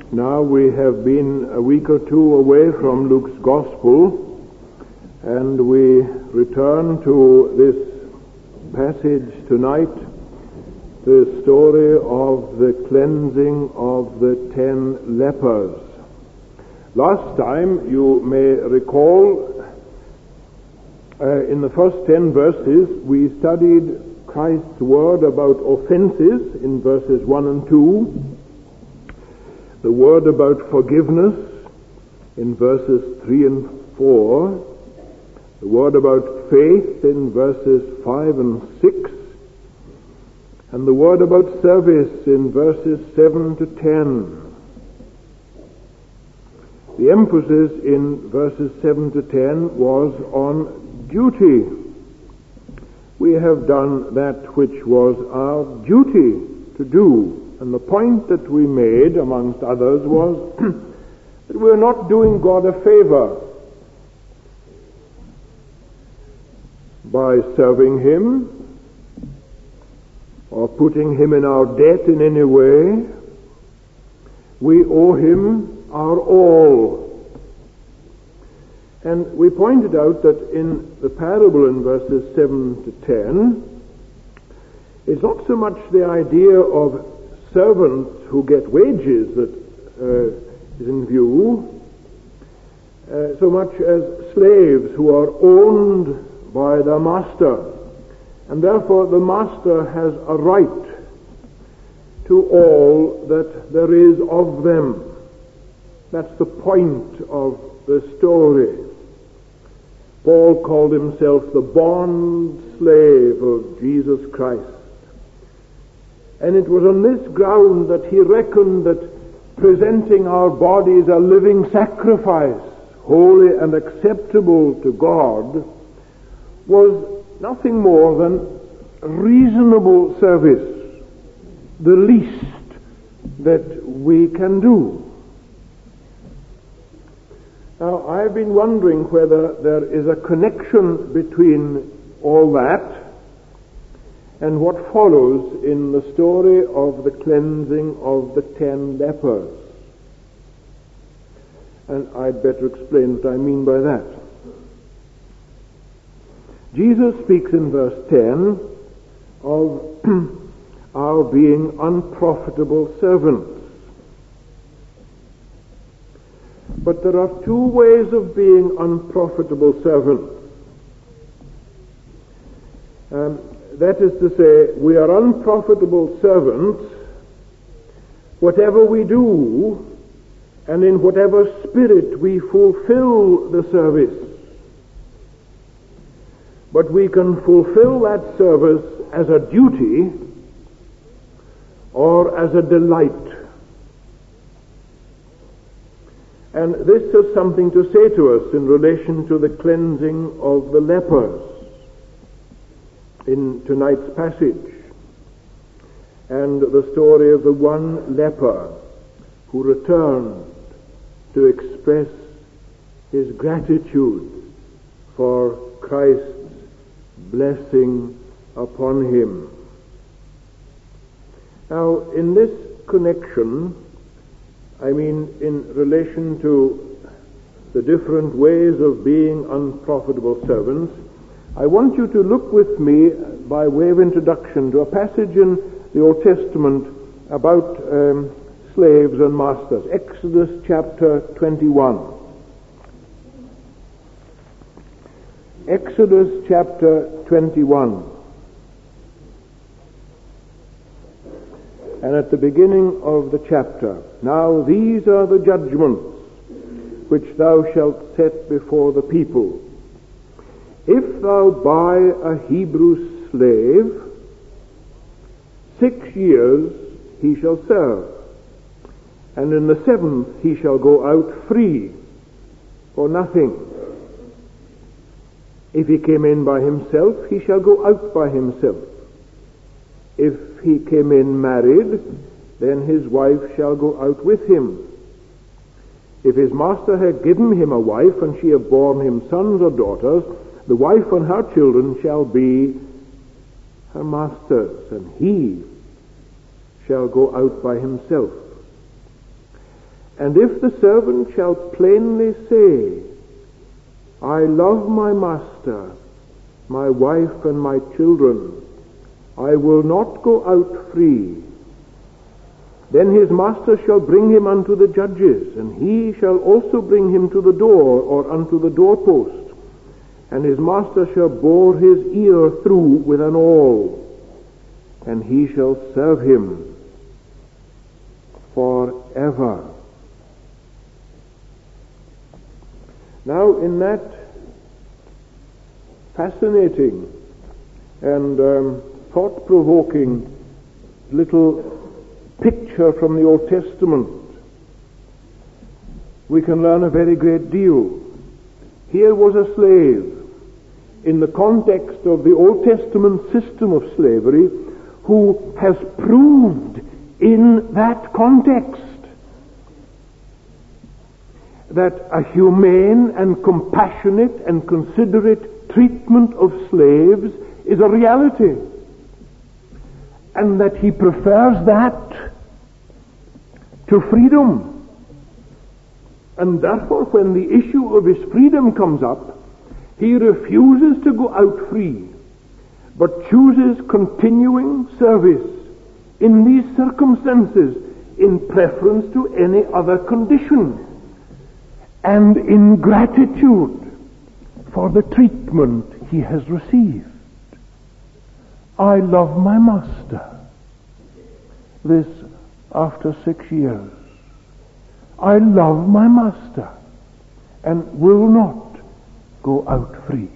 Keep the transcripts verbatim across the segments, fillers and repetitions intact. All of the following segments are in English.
Now we have been a week or two away from Luke's Gospel, and we return to this passage tonight, the story of the cleansing of the ten lepers. Last time, you may recall, uh, in the first ten verses, we studied Christ's word about offenses in verses one and two, the word about forgiveness in verses three and four, the word about faith in verses five and six, and the word about service in verses seven to ten. The emphasis in verses seven to ten was on duty. We have done that which was our duty to do. And the point that we made, amongst others, was that we're not doing God a favor by serving Him or putting Him in our debt in any way. We owe Him our all. And we pointed out that in the parable in verses seven to ten, it's not so much the idea of servants who get wages that uh, is in view, uh, so much as slaves who are owned by their master, and therefore the master has a right to all that there is of them. That's the point of the story. Paul called himself the bond slave of Jesus Christ. And it was on this ground that he reckoned that presenting our bodies a living sacrifice, holy and acceptable to God, was nothing more than reasonable service, the least that we can do. Now, I've been wondering whether there is a connection between all that and what follows in the story of the cleansing of the ten lepers. And I'd better explain what I mean by that. Jesus speaks in verse ten of our being unprofitable servants. But there are two ways of being unprofitable servants. Um, That is to say, we are unprofitable servants whatever we do and in whatever spirit we fulfill the service. But we can fulfill that service as a duty or as a delight. And this has something to say to us in relation to the cleansing of the lepers in tonight's passage, and the story of the one leper who returned to express his gratitude for Christ's blessing upon him. Now, in this connection, I mean in relation to the different ways of being unprofitable servants, I want you to look with me, by way of introduction, to a passage in the Old Testament about um, slaves and masters. Exodus chapter twenty-one. Exodus chapter twenty-one. And at the beginning of the chapter, "Now these are the judgments which thou shalt set before the people. If thou buy a Hebrew slave, six years he shall serve, and in the seventh he shall go out free for nothing. If he came in by himself, he shall go out by himself. If he came in married, then his wife shall go out with him. If his master had given him a wife, and she have borne him sons or daughters, the wife and her children shall be her master's, and he shall go out by himself. And if the servant shall plainly say, I love my master, my wife and my children, I will not go out free, then his master shall bring him unto the judges, and he shall also bring him to the door or unto the doorpost, and his master shall bore his ear through with an awl, and he shall serve him forever. Now, in that fascinating and um, thought-provoking little picture from the Old Testament, we can learn a very great deal. Here was a slave in the context of the Old Testament system of slavery who has proved in that context that a humane and compassionate and considerate treatment of slaves is a reality, and that he prefers that to freedom. And therefore, when the issue of his freedom comes up, he refuses to go out free, but chooses continuing service in these circumstances in preference to any other condition, and in gratitude for the treatment he has received. I love my master. This after six years. I love my master and will not go out free.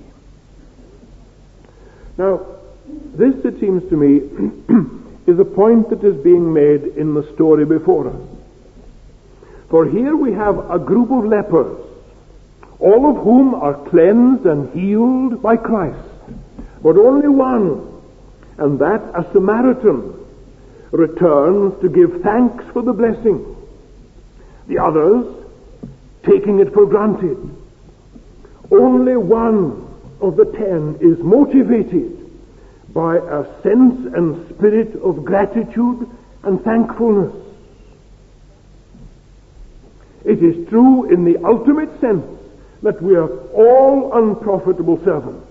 Now, this, it seems to me, is a point that is being made in the story before us. For here we have a group of lepers, all of whom are cleansed and healed by Christ, but only one, and that a Samaritan, returns to give thanks for the blessing. The others taking it for granted. Only one of the ten is motivated by a sense and spirit of gratitude and thankfulness. It is true in the ultimate sense that we are all unprofitable servants.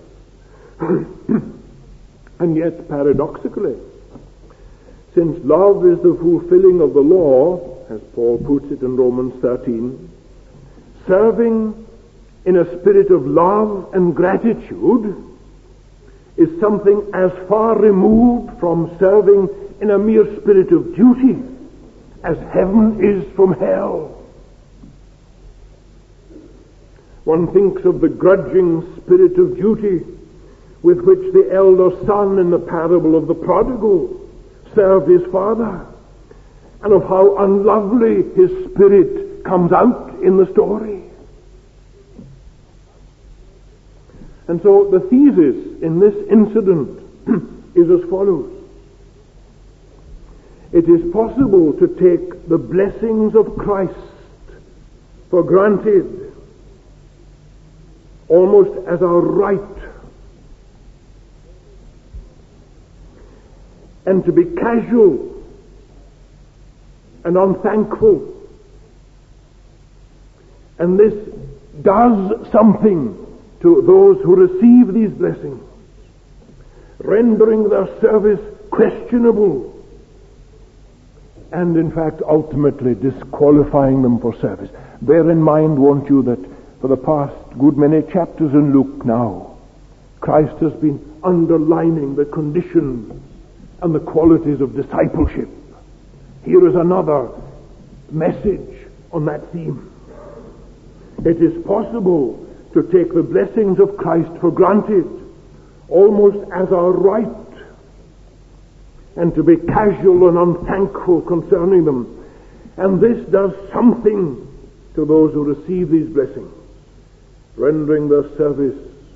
And yet, paradoxically, since love is the fulfilling of the law, as Paul puts it in Romans thirteen, serving in a spirit of love and gratitude is something as far removed from serving in a mere spirit of duty as heaven is from hell. One thinks of the grudging spirit of duty with which the elder son in the parable of the prodigal served his father, and of how unlovely his spirit comes out in the story. And so the thesis in this incident is as follows. It is possible to take the blessings of Christ for granted, almost as our right, and to be casual and unthankful. And this does something to those who receive these blessings, rendering their service questionable, and in fact ultimately disqualifying them for service. Bear in mind, won't you, that for the past good many chapters in Luke now, Christ has been underlining the conditions and the qualities of discipleship. Here is another message on that theme. It is possible to take the blessings of Christ for granted, almost as our right, and to be casual and unthankful concerning them. And this does something to those who receive these blessings, rendering their service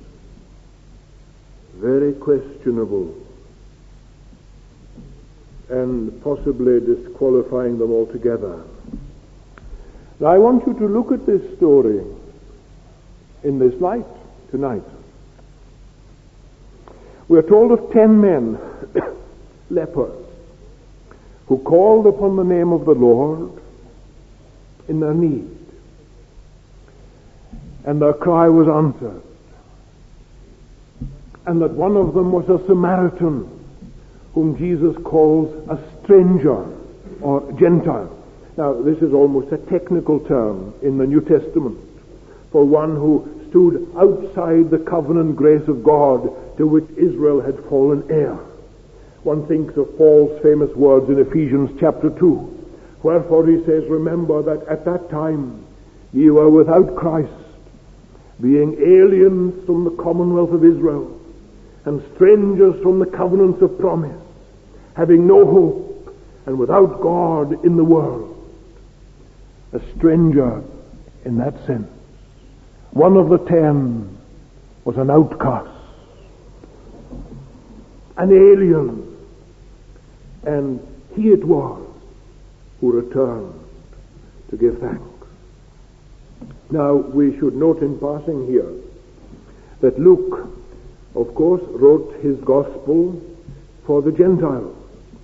very questionable and possibly disqualifying them altogether. Now I want you to look at this story in this light tonight. We are told of ten men, lepers, who called upon the name of the Lord in their need. And their cry was answered. And that one of them was a Samaritan, whom Jesus calls a stranger or Gentile. Now, this is almost a technical term in the New Testament for one who stood outside the covenant grace of God to which Israel had fallen heir. One thinks of Paul's famous words in Ephesians chapter two. Wherefore he says, remember that at that time ye were without Christ, being aliens from the commonwealth of Israel, and strangers from the covenants of promise, having no hope, and without God in the world. A stranger in that sense. One of the ten was an outcast, an alien, and he it was who returned to give thanks. Now, we should note in passing here that Luke, of course, wrote his gospel for the Gentiles.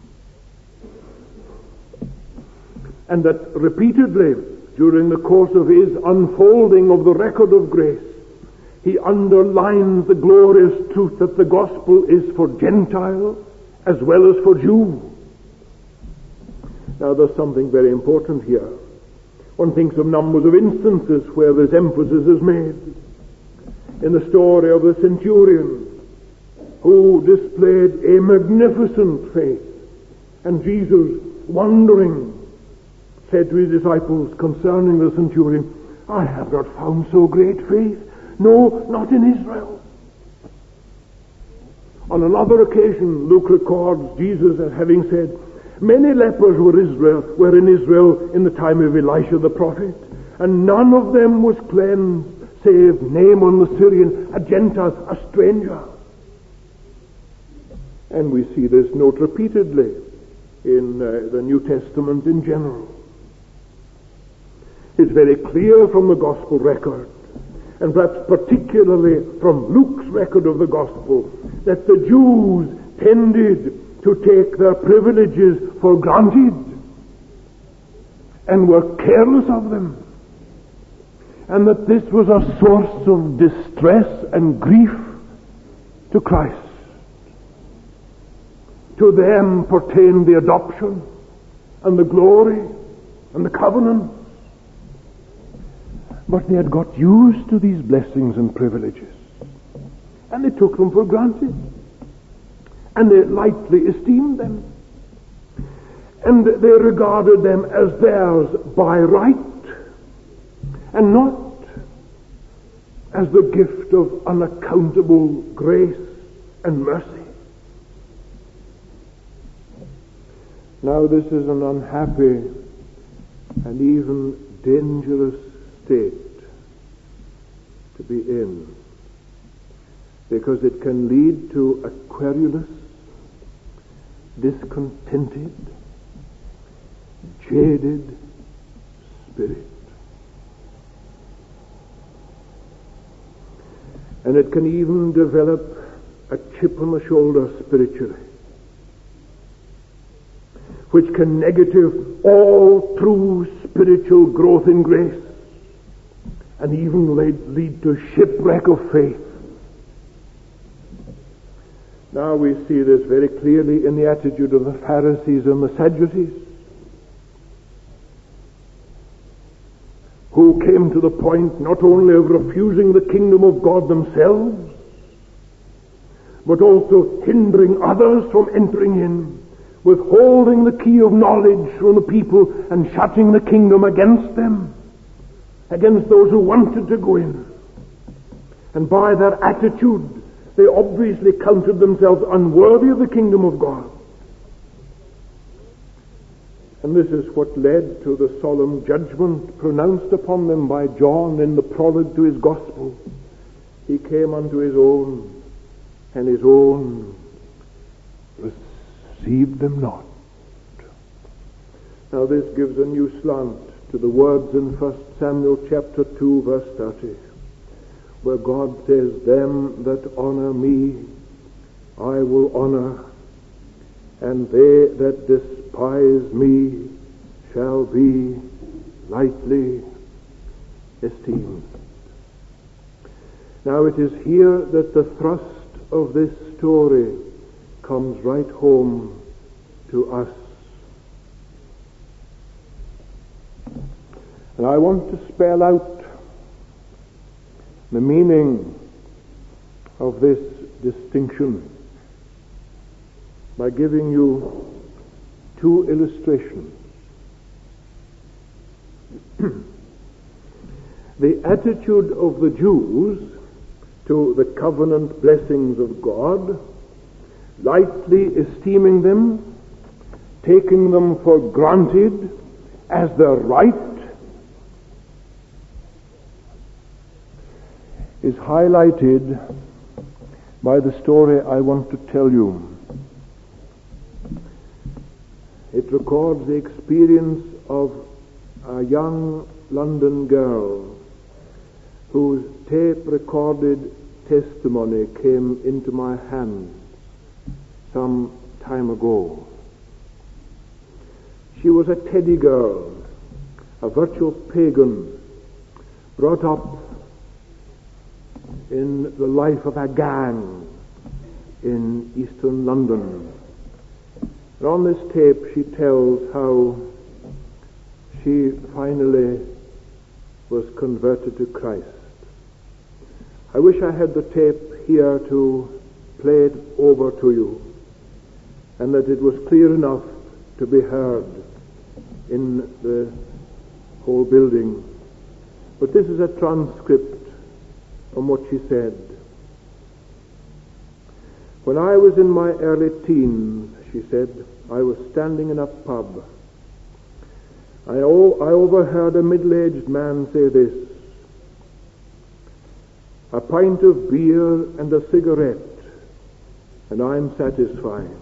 And that repeatedly, during the course of his unfolding of the record of grace, he underlines the glorious truth that the gospel is for Gentiles as well as for Jews. Now, there's something very important here. One thinks of numbers of instances where this emphasis is made. In the story of the centurion who displayed a magnificent faith, and Jesus, wondering, said to his disciples concerning the centurion, I have not found so great faith, no, not in Israel. On another occasion, Luke records Jesus as having said, many lepers were Israel, were in Israel in the time of Elisha the prophet, and none of them was cleansed, save Naaman the Syrian, a Gentile, a stranger. And we see this note repeatedly in uh, the New Testament in general. It's very clear from the gospel record, and perhaps particularly from Luke's record of the gospel, that the Jews tended to take their privileges for granted and were careless of them, and that this was a source of distress and grief to Christ. To them pertained the adoption and the glory and the covenant, but they had got used to these blessings and privileges, and they took them for granted, and they lightly esteemed them, and they regarded them as theirs by right, and not as the gift of unaccountable grace and mercy. Now, this is an unhappy and even dangerous state to be in, because it can lead to a querulous, discontented, jaded spirit. And it can even develop a chip on the shoulder spiritually, which can negative all true spiritual growth in grace, and even lead, lead to shipwreck of faith. Now we see this very clearly in the attitude of the Pharisees and the Sadducees, who came to the point not only of refusing the kingdom of God themselves, but also hindering others from entering in, withholding the key of knowledge from the people and shutting the kingdom against them, against those who wanted to go in. And by their attitude, they obviously counted themselves unworthy of the kingdom of God. And this is what led to the solemn judgment pronounced upon them by John in the prologue to his gospel. He came unto his own, and his own received them not. Now this gives a new slant to the words in First Samuel chapter two, verse thirty, where God says, them that honor me I will honor, and they that despise me shall be lightly esteemed. Now it is here that the thrust of this story comes right home to us. And I want to spell out the meaning of this distinction by giving you two illustrations. The attitude of the Jews to the covenant blessings of God, lightly esteeming them, taking them for granted as their right, is highlighted by the story I want to tell you. It records the experience of a young London girl whose tape-recorded testimony came into my hands some time ago. She was a teddy girl, a virtual pagan, brought up in the life of a gang in eastern London. And on this tape she tells how she finally was converted to Christ. I wish I had the tape here to play it over to you, and that it was clear enough to be heard in the whole building. But this is a transcript from what she said. When I was in my early teens, she said, I was standing in a pub. I, o- I overheard a middle-aged man say this: a pint of beer and a cigarette, and I'm satisfied.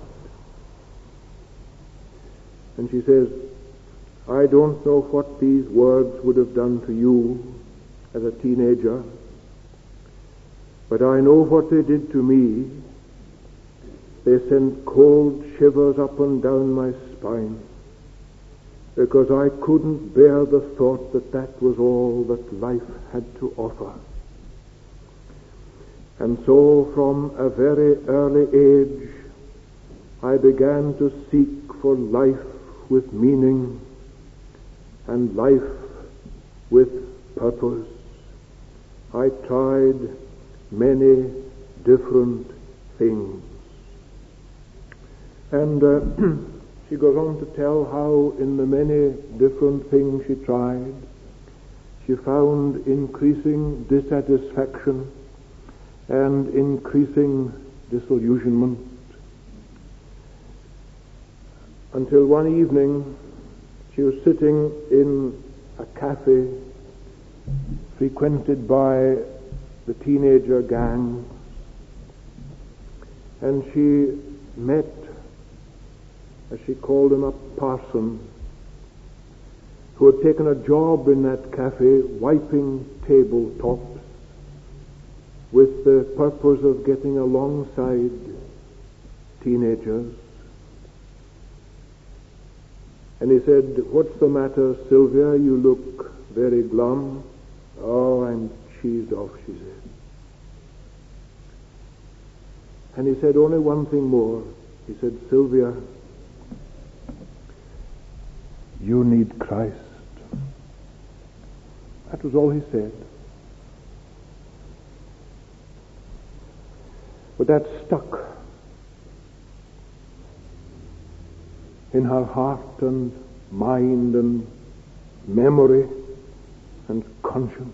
And she says, I don't know what these words would have done to you as a teenager, but I know what they did to me. They sent cold shivers up and down my spine, because I couldn't bear the thought that that was all that life had to offer. And so from a very early age, I began to seek for life with meaning and life with purpose. I tried many different things. And uh, she goes on to tell how in the many different things she tried, she found increasing dissatisfaction and increasing disillusionment, until one evening she was sitting in a cafe frequented by the teenager gang, and she met, as she called him, a parson who had taken a job in that cafe wiping tabletops with the purpose of getting alongside teenagers. And he said, what's the matter, Sylvia? You look very glum. Oh, I'm cheesed off, she said. And he said only one thing more. He said, Sylvia, you need Christ. That was all he said. But that stuck in her heart and mind and memory and conscience.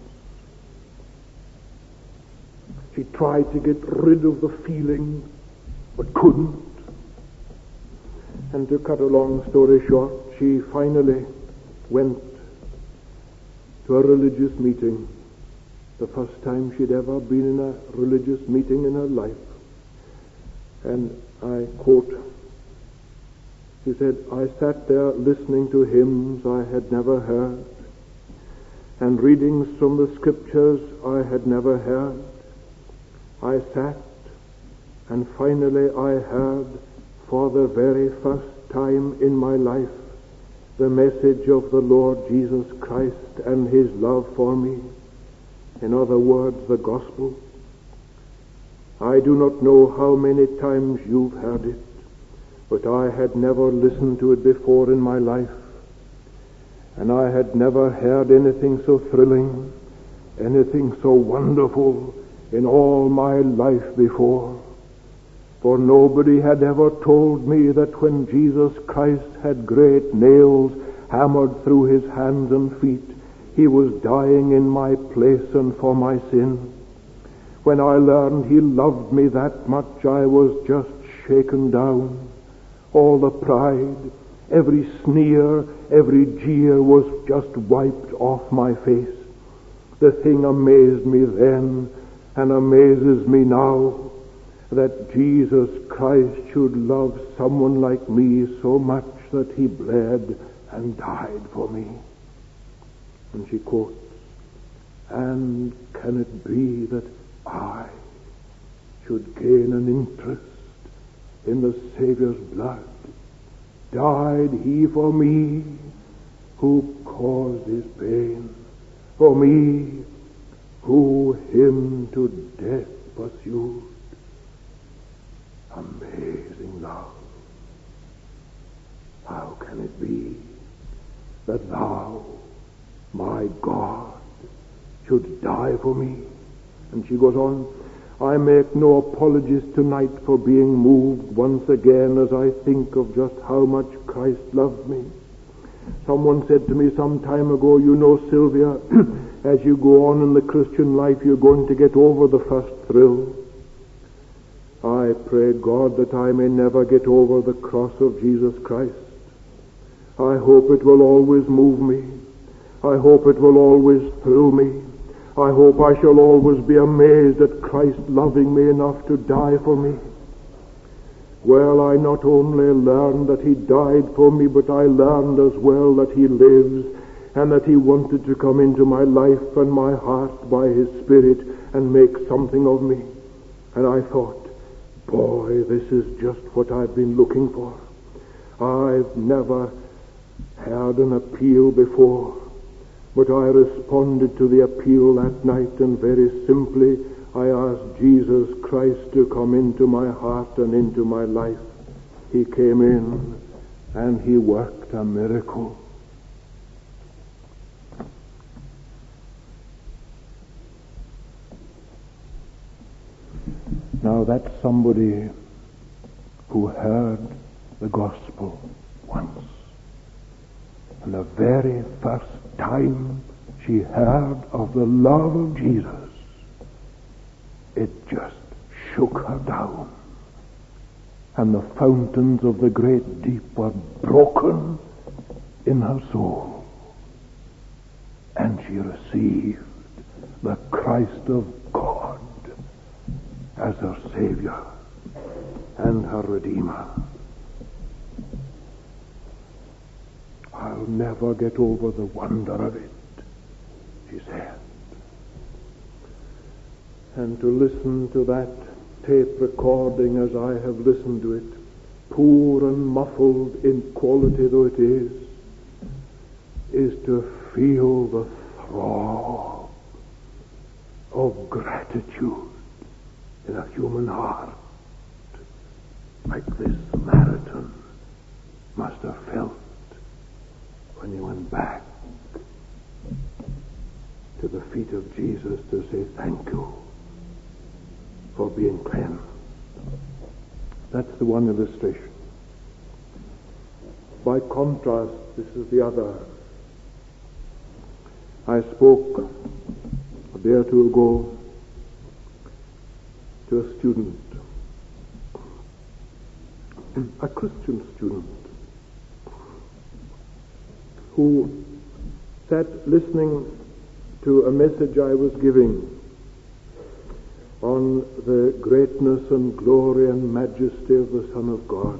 She tried to get rid of the feeling, but couldn't. And to cut a long story short, she finally went to a religious meeting, the first time she'd ever been in a religious meeting in her life. And I quote, she said, I sat there listening to hymns I had never heard and readings from the scriptures I had never heard. I sat, and finally I heard, for the very first time in my life, the message of the Lord Jesus Christ and his love for me. In other words, the gospel. I do not know how many times you've heard it, but I had never listened to it before in my life, and I had never heard anything so thrilling, anything so wonderful in all my life before. For nobody had ever told me that when Jesus Christ had great nails hammered through his hands and feet, he was dying in my place and for my sin. When I learned he loved me that much, I was just shaken down. All the pride, every sneer, every jeer was just wiped off my face. The thing amazed me then and amazes me now, that Jesus Christ should love someone like me so much that he bled and died for me. And she quotes, "And can it be that I should gain an interest in the Savior's blood? Died he for me who caused his pain, for me who him to death pursued." Amazing love. How can it be that thou, my God, should die for me? And she goes on, "I make no apologies tonight for being moved once again as I think of just how much Christ loved me. Someone said to me some time ago, you know, Sylvia, as you go on in the Christian life, you're going to get over the first thrill. I pray God that I may never get over the cross of Jesus Christ. I hope it will always move me. I hope it will always thrill me. I hope I shall always be amazed at Christ loving me enough to die for me. Well, I not only learned that he died for me, but I learned as well that he lives and that he wanted to come into my life and my heart by his Spirit and make something of me. And I thought, boy, this is just what I've been looking for. I've never heard an appeal before, but I responded to the appeal that night, and very simply I asked Jesus Christ to come into my heart and into my life. He came in and he worked a miracle. Now that's somebody who heard the gospel once. And the very first time she heard of the love of Jesus, it just shook her down. And the fountains of the great deep were broken in her soul. And she received the Christ of God as her Savior and her Redeemer. I'll never get over the wonder of it, she said. And to listen to that tape recording as I have listened to it, poor and muffled in quality though it is, is to feel the throb of gratitude in a human heart, like this Samaritan must have felt when he went back to the feet of Jesus to say thank you for being cleansed. That's the one illustration. By contrast, this is the other. I spoke a day or two ago to a student, a Christian student, who sat listening to a message I was giving on the greatness and glory and majesty of the Son of God.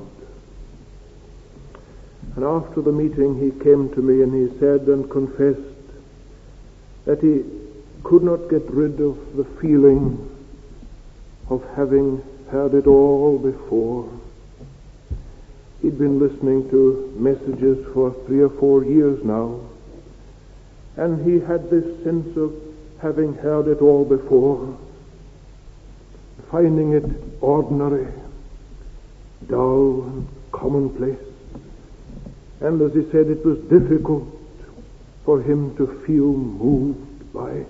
And after the meeting he came to me and he said and confessed that he could not get rid of the feeling of having heard it all before. He'd been listening to messages for three or four years now, and he had this sense of having heard it all before, finding it ordinary, dull, and commonplace. And as he said, it was difficult for him to feel moved by it.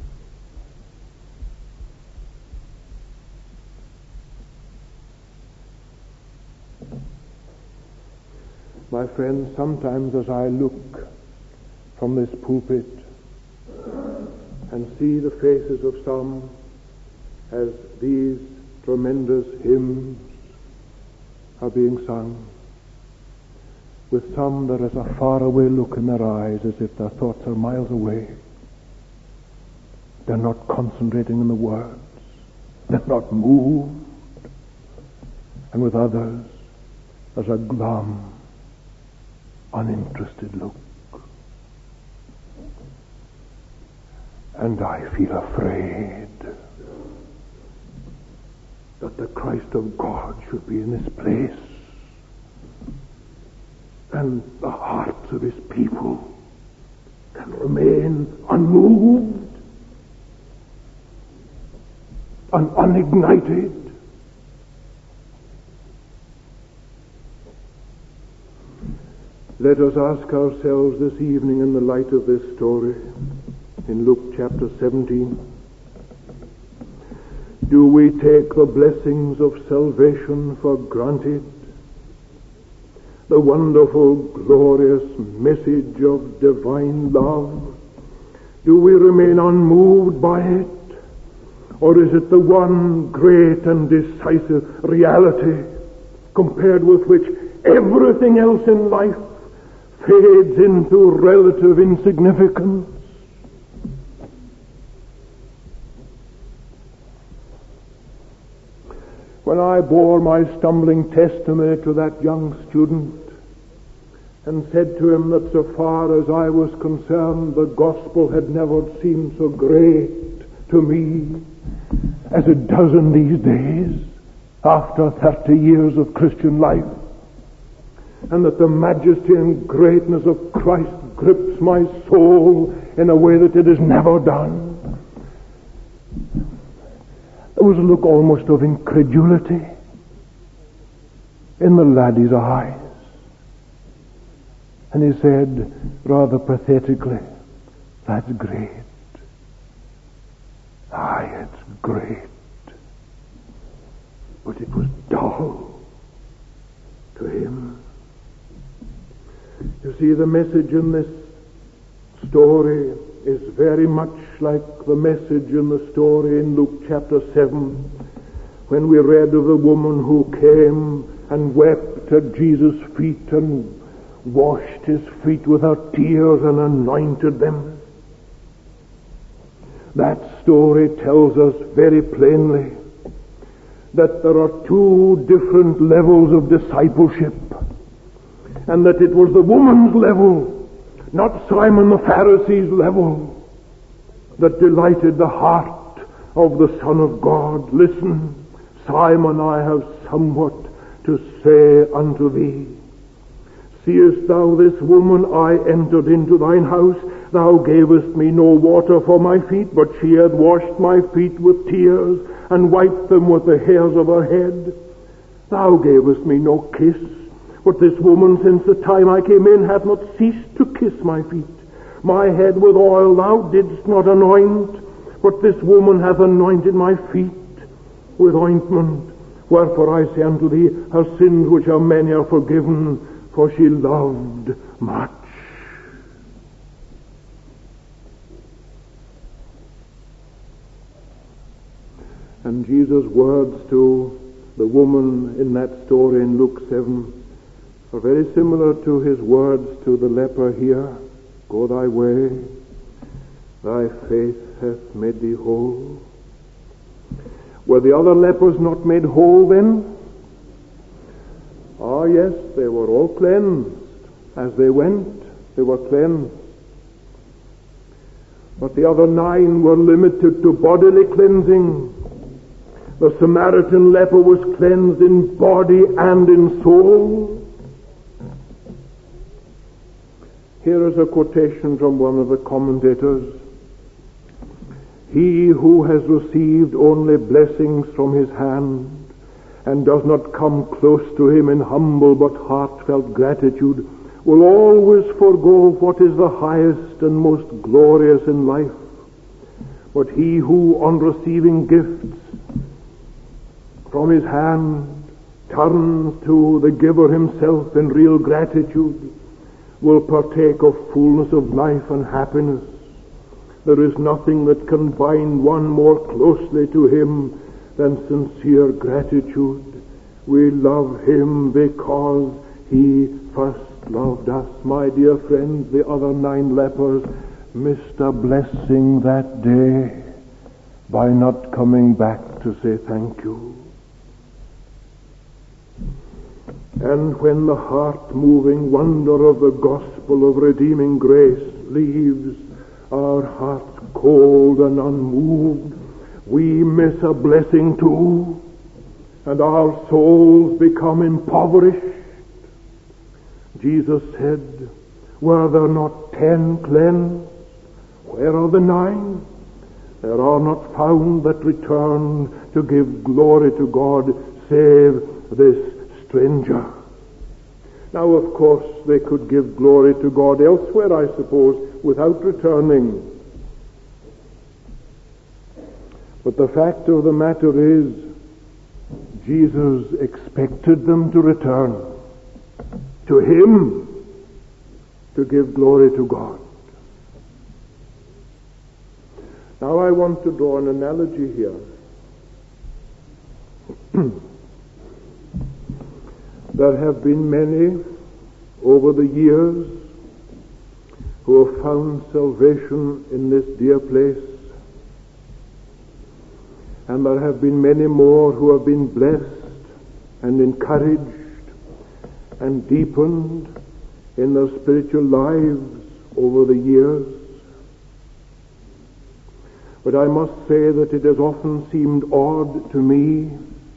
My friends, sometimes as I look from this pulpit and see the faces of some as these tremendous hymns are being sung, with some there is a faraway look in their eyes as if their thoughts are miles away. They're not concentrating on the words. They're not moved. And with others, there's a glum, uninterested look. And I feel afraid that the Christ of God should be in this place, and the hearts of his people can remain unmoved and unignited. Let us ask ourselves this evening, in the light of this story in Luke chapter seventeen, do we take the blessings of salvation for granted? The wonderful, glorious message of divine love? Do we remain unmoved by it? Or is it the one great and decisive reality compared with which everything else in life fades into relative insignificance? When I bore my stumbling testimony to that young student and said to him that so far as I was concerned, the gospel had never seemed so great to me as it does in these days, after thirty years of Christian life, and that the majesty and greatness of Christ grips my soul in a way that it has never done, there was a look almost of incredulity in the laddie's eyes. And he said, rather pathetically, "That's great. Aye, it's great." But it was dull to him. You see, the message in this story is very much like the message in the story in Luke chapter seven, when we read of the woman who came and wept at Jesus' feet and washed his feet with her tears and anointed them. That story tells us very plainly that there are two different levels of discipleship, and that it was the woman's level, not Simon the Pharisee's level, that delighted the heart of the Son of God. "Listen, Simon, I have somewhat to say unto thee. Seest thou this woman? I entered into thine house. Thou gavest me no water for my feet, but she hath washed my feet with tears, and wiped them with the hairs of her head. Thou gavest me no kiss, but this woman, since the time I came in, hath not ceased to kiss my feet. My head with oil thou didst not anoint, but this woman hath anointed my feet with ointment. Wherefore I say unto thee, her sins which are many are forgiven, for she loved much." And Jesus' words to the woman in that story in Luke seven are very similar to his words to the leper here. "Go thy way, thy faith hath made thee whole." Were the other lepers not made whole then? Ah, yes, they were all cleansed. As they went, they were cleansed. But the other nine were limited to bodily cleansing. The Samaritan leper was cleansed in body and in soul. Here is a quotation from one of the commentators. He who has received only blessings from his hand and does not come close to him in humble but heartfelt gratitude will always forego what is the highest and most glorious in life. But he who, on receiving gifts from his hand, turns to the giver himself in real gratitude, will partake of fullness of life and happiness. There is nothing that can bind one more closely to him than sincere gratitude. We love him because he first loved us. My dear friends, the other nine lepers missed a blessing that day by not coming back to say thank you. And when the heart-moving wonder of the gospel of redeeming grace leaves our hearts cold and unmoved, we miss a blessing too, and our souls become impoverished. Jesus said, were there not ten cleansed? Where are the nine? There are not found that return to give glory to God, save this stranger. Now, of course, they could give glory to God elsewhere, I suppose, without returning. But the fact of the matter is, Jesus expected them to return to him to give glory to God. Now I want to draw an analogy here. There have been many over the years who have found salvation in this dear place, and there have been many more who have been blessed and encouraged and deepened in their spiritual lives over the years. But I must say that it has often seemed odd to me,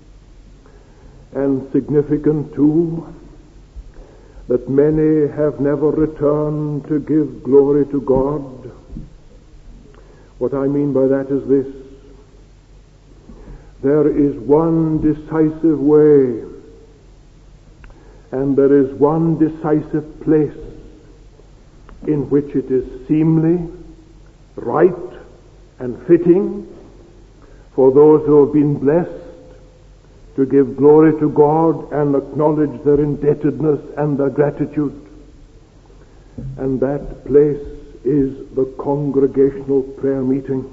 and significant too, that many have never returned to give glory to God. What I mean by that is this: there is one decisive way, and there is one decisive place in which it is seemly, right, and fitting for those who have been blessed to give glory to God and acknowledge their indebtedness and their gratitude. And that place is the congregational prayer meeting.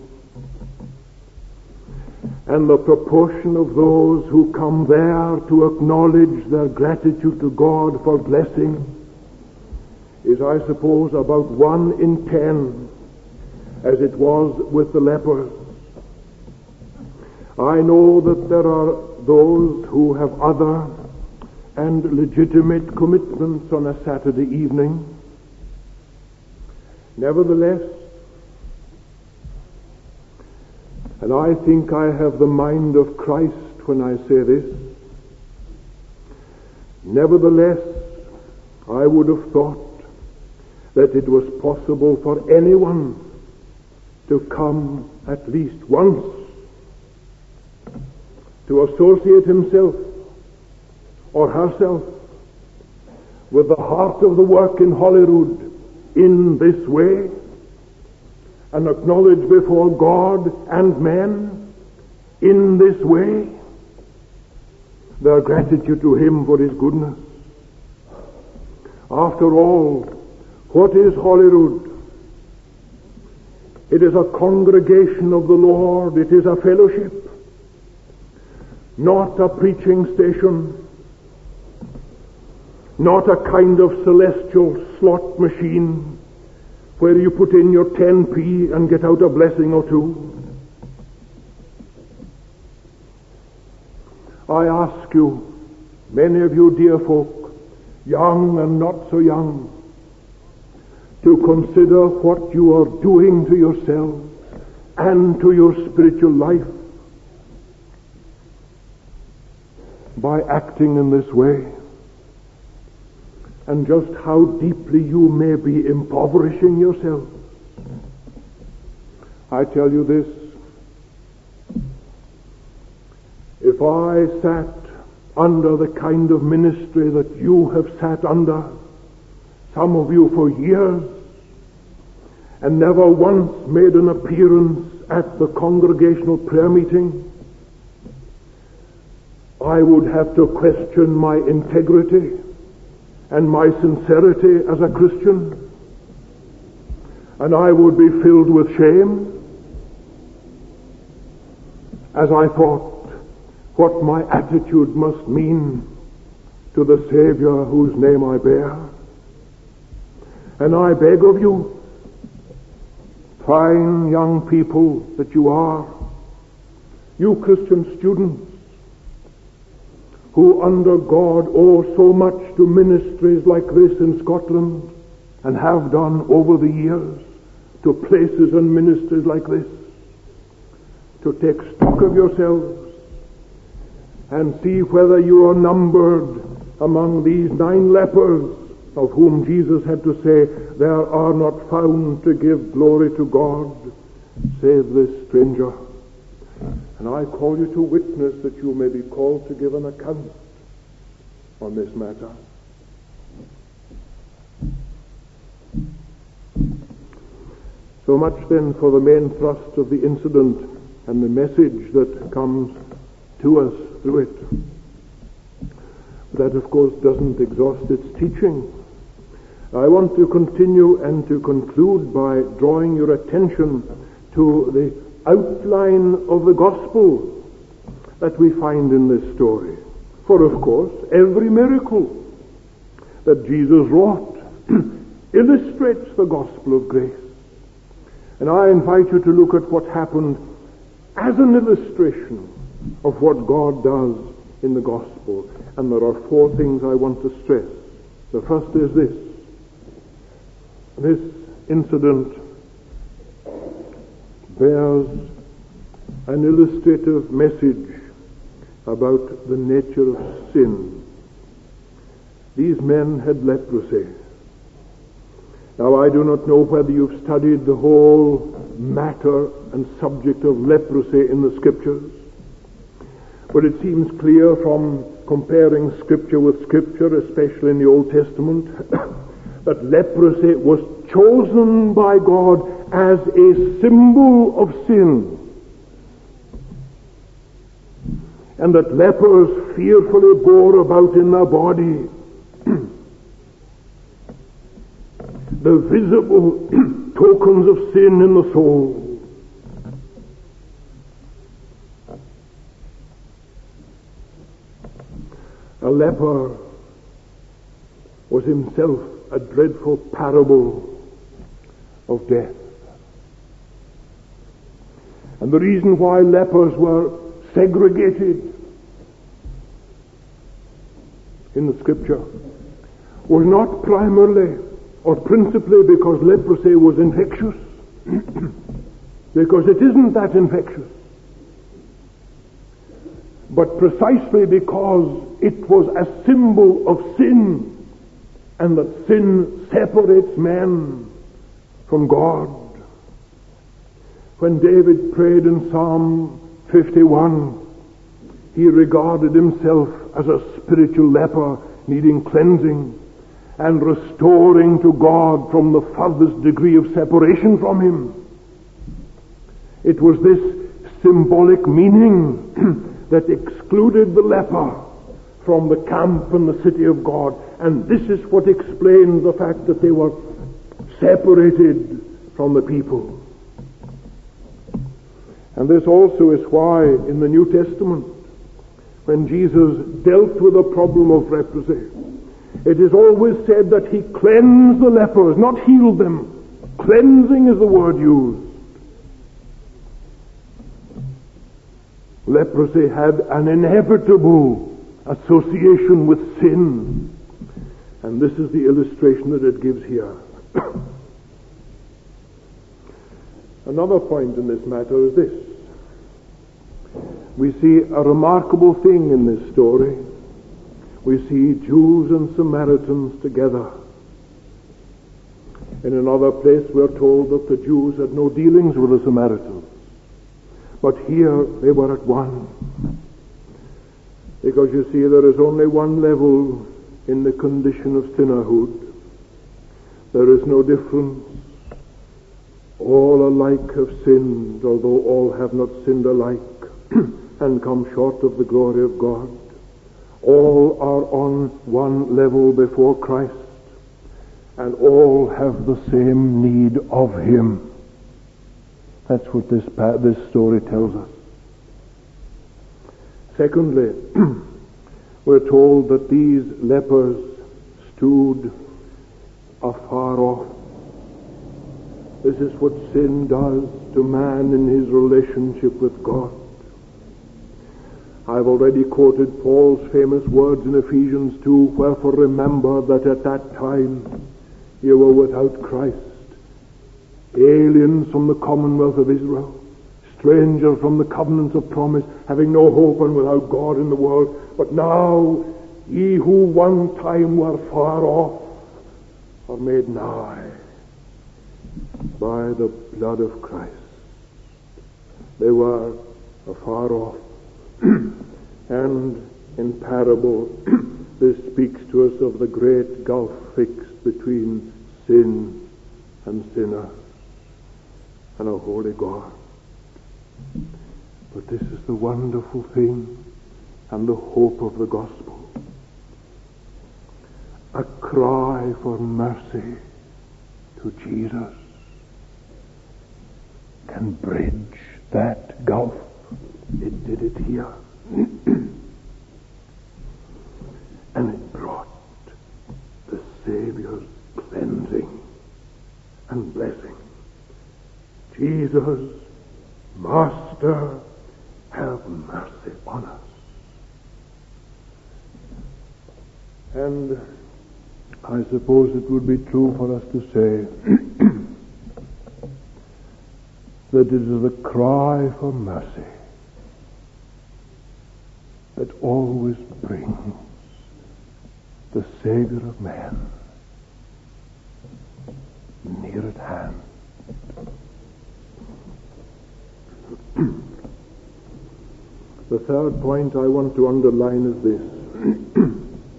And the proportion of those who come there to acknowledge their gratitude to God for blessing is, I suppose, about one in ten, as it was with the lepers. I know that there are those who have other and legitimate commitments on a Saturday evening. Nevertheless, and I think I have the mind of Christ when I say this, nevertheless, I would have thought that it was possible for anyone to come at least once to associate himself or herself with the heart of the work in Holyrood in this way, and acknowledge before God and men in this way their gratitude to him for his goodness. After all, what is Holyrood? It is a congregation of the Lord. It is a fellowship, not a preaching station, not a kind of celestial slot machine where you put in your ten p and get out a blessing or two. I ask you, many of you dear folk, young and not so young, to consider what you are doing to yourselves and to your spiritual life by acting in this way. and just how deeply you may be impoverishing yourself. I tell you this, if I sat under the kind of ministry that you have sat under, some of you for years, and never once made an appearance at the congregational prayer meeting, I would have to question my integrity and my sincerity as a Christian, and I would be filled with shame as I thought what my attitude must mean to the Savior whose name I bear. And I beg of you, fine young people that you are, you Christian students who under God owe so much to ministries like this in Scotland and have done over the years, to places and ministries like this, to take stock of yourselves and see whether you are numbered among these nine lepers of whom Jesus had to say, there are not found to give glory to God save this stranger. And I call you to witness that you may be called to give an account on this matter. So much then for the main thrust of the incident and the message that comes to us through it. That, of course, doesn't exhaust its teaching. I want to continue and to conclude by drawing your attention to the outline of the gospel that we find in this story. For, of course, every miracle that Jesus wrought illustrates the gospel of grace. And I invite you to look at what happened as an illustration of what God does in the gospel. And there are four things I want to stress. The first is this. This incident bears an illustrative message about the nature of sin. These men had leprosy. Now, I do not know whether you've studied the whole matter and subject of leprosy in the Scriptures, but it seems clear from comparing Scripture with Scripture, especially in the Old Testament, that leprosy was chosen by God as a symbol of sin, and that lepers fearfully bore about in their body the visible tokens of sin in the soul. A leper was himself a dreadful parable of death. And the reason why lepers were segregated in the Scripture was not primarily or principally because leprosy was infectious, because it isn't that infectious, but precisely because it was a symbol of sin, and that sin separates men from God. When David prayed in Psalm fifty-one, he regarded himself as a spiritual leper needing cleansing and restoring to God from the furthest degree of separation from Him. It was this symbolic meaning that excluded the leper from the camp and the city of God, and this is what explains the fact that they were separated from the people. And this also is why in the New Testament, when Jesus dealt with the problem of leprosy, it is always said that He cleansed the lepers, not healed them. Cleansing is the word used. Leprosy had an inevitable association with sin, and this is the illustration that it gives here. Another point in this matter is this. We see a remarkable thing in this story. We see Jews and Samaritans together. In another place we're told that the Jews had no dealings with the Samaritans. But here they were at one. Because you see, there is only one level in the condition of sinnerhood. There is no difference. All alike have sinned, although all have not sinned alike, and come short of the glory of God. All are on one level before Christ, and all have the same need of Him. That's what this, this story tells us. Secondly, we're told that these lepers stood afar off. This is what sin does to man in his relationship with God. I've already quoted Paul's famous words in Ephesians two, wherefore remember that at that time you were without Christ, aliens from the commonwealth of Israel, strangers from the covenants of promise, having no hope and without God in the world. But now ye who one time were far off are made nigh by the blood of Christ. They were afar off. And in parable, this speaks to us of the great gulf fixed between sin and sinner and a holy God. But this is the wonderful thing and the hope of the gospel. A cry for mercy to Jesus can bridge that gulf. It did it here. And it brought the Savior's cleansing and blessing. Jesus, Master, have mercy on us. And I suppose it would be true for us to say that it is the cry for mercy that always brings the Savior of man near at hand. The third point I want to underline is this.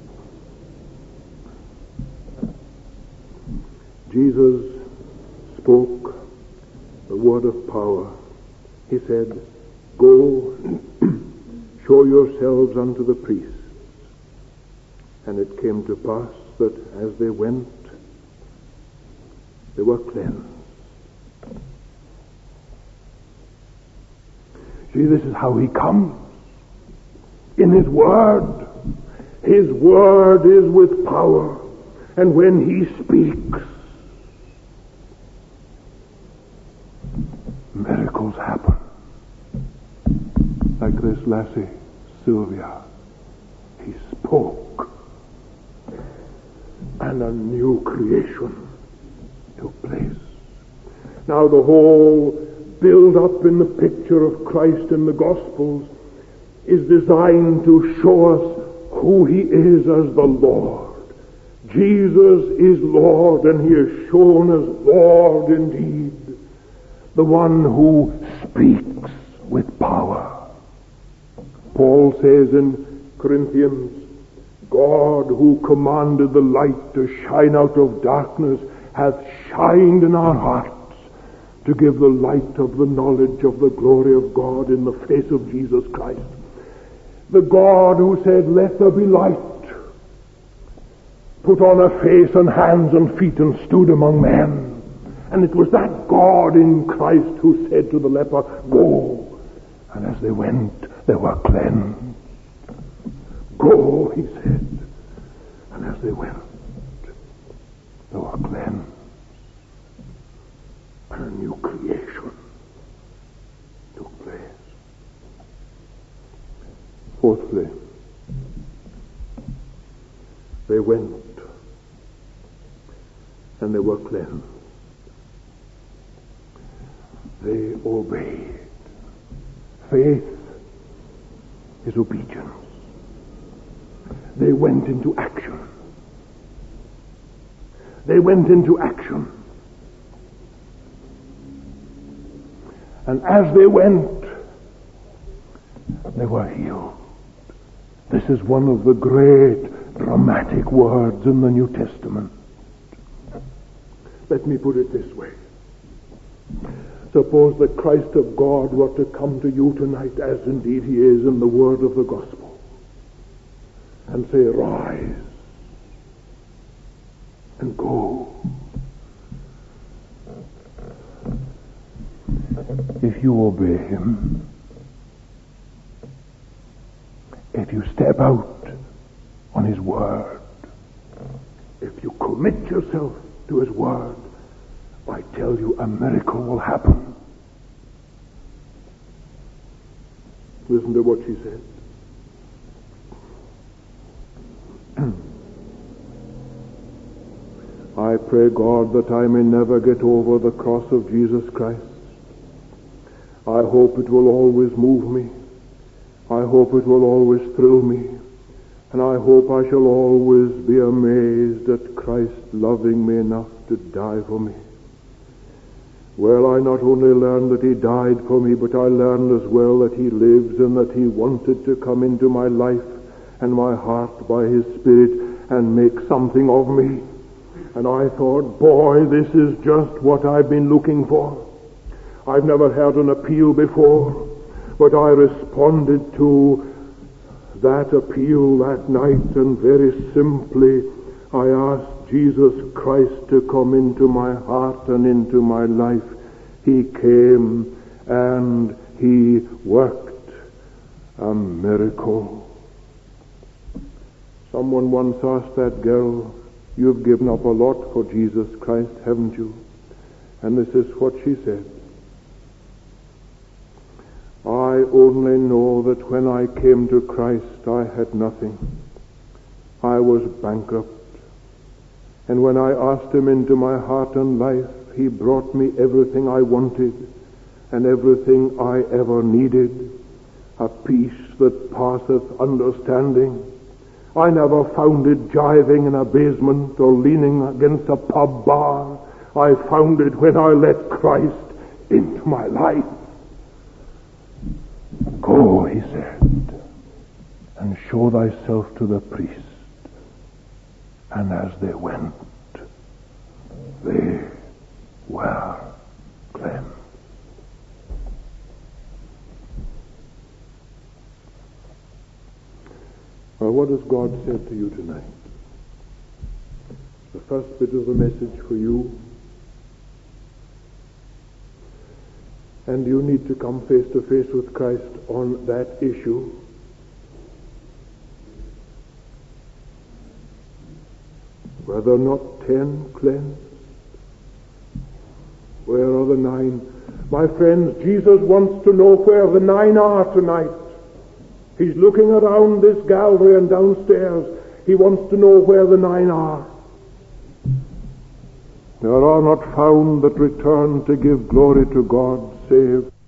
Jesus spoke the word of power. He said, "Go, show yourselves unto the priests." And it came to pass that as they went, they were cleansed. See, this is how He comes. In His Word. His Word is with power. And when He speaks, miracles happen. Like this lassie, Sylvia. He spoke. And a new creation took place. Now the whole build-up in the picture of Christ in the Gospels is designed to show us who He is as the Lord. Jesus is Lord, and He is shown as Lord indeed. The one who speaks with power. Paul says in Corinthians, God who commanded the light to shine out of darkness hath shined in our hearts to give the light of the knowledge of the glory of God in the face of Jesus Christ. The God who said, "Let there be light," put on a face and hands and feet and stood among men. And it was that God in Christ who said to the leper, "Go." And as they went, they were cleansed. "Go," He said. And as they went, they were cleansed. And a new creation took place. Fourthly, they went and they were cleansed. They obeyed. Faith is obedience. they went into action. They went into action. And as they went, they were healed. This is one of the great dramatic words in the New Testament. Let me put it this way. Suppose the Christ of God were to come to you tonight, as indeed he is in the word of the gospel, and say, rise and go. If you obey him, if you step out on his word, if you commit yourself to his word, I tell you, a miracle will happen. Listen to what she said. I pray God that I may never get over the cross of Jesus Christ. I hope it will always move me. I hope it will always thrill me. And I hope I shall always be amazed at Christ loving me enough to die for me. Well, I not only learned that he died for me, but I learned as well that he lives and that he wanted to come into my life and my heart by his Spirit and make something of me. And I thought, boy, this is just what I've been looking for. I've never heard an appeal before, but I responded to that appeal that night, and very simply I asked Jesus Christ to come into my heart and into my life. He came and he worked a miracle. Someone once asked that girl, you've given up a lot for Jesus Christ, haven't you? And this is what she said. I only know that when I came to Christ, I had nothing. I was bankrupt. And when I asked him into my heart and life, he brought me everything I wanted and everything I ever needed. A peace that passeth understanding. I never found it jiving in a basement or leaning against a pub bar. I found it when I let Christ into my life. Go, he said, and show thyself to the priest. And as they went, they were cleansed. Well, what has God said to you tonight? The first bit of the message for you. And you need to come face to face with Christ on that issue. Were there not ten cleansed? Where are the nine? My friends, Jesus wants to know where the nine are tonight. He's looking around this gallery and downstairs. He wants to know where the nine are. There are not found that return to give glory to God, save